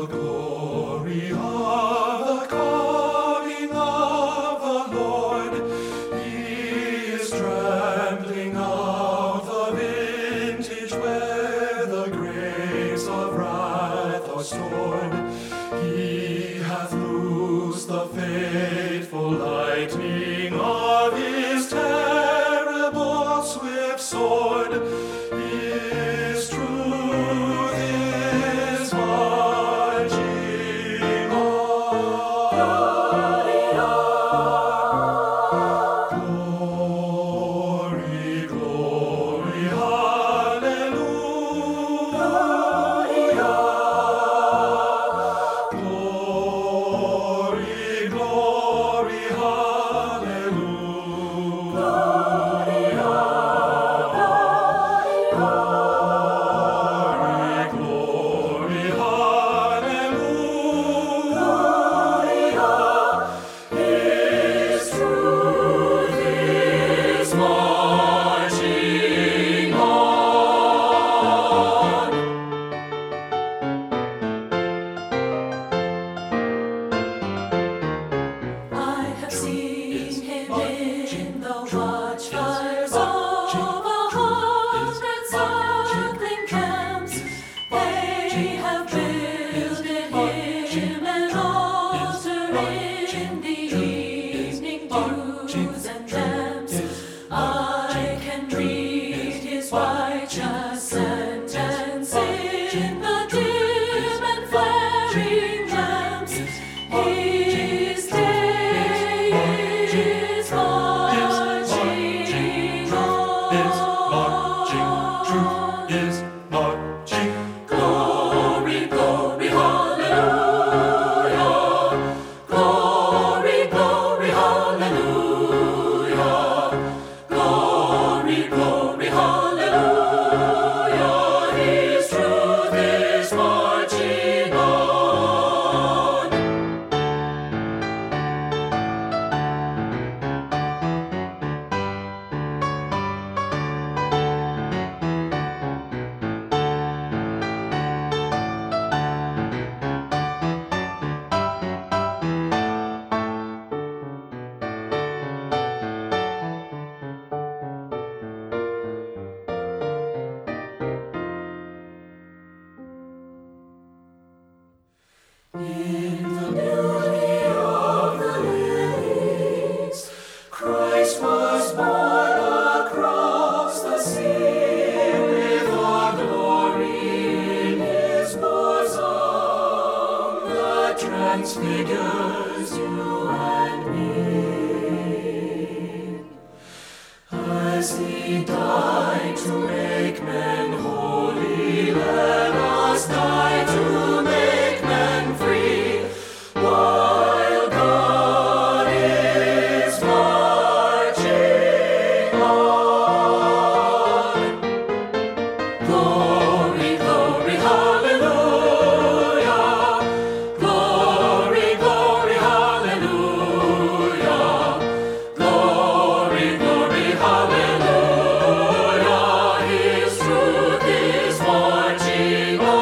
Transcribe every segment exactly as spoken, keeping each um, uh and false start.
the glory of the coming of the Lord. He is trampling out the vintage where the grapes of wrath are stored. He hath loosed the fateful lightning of his terrible swift sword. His truth is marching on. Glory, glory, hallelujah. Glory, glory, hallelujah. In the beauty of the lilies, Christ was born across the sea, with all glory in his bosom that transfigures you and me. As he died to make men holy, let us die to make men free, while God is marching on. Glory, glory, hallelujah. Glory, glory, hallelujah. Glory, glory, hallelujah. His truth is marching on.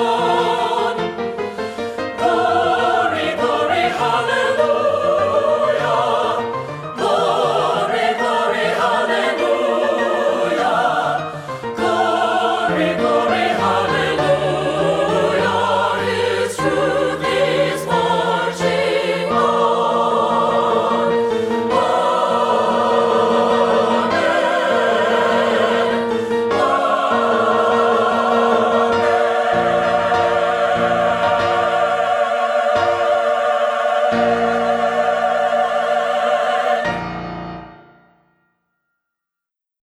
Glory, glory, hallelujah. Glory, glory, hallelujah. Glory, glory.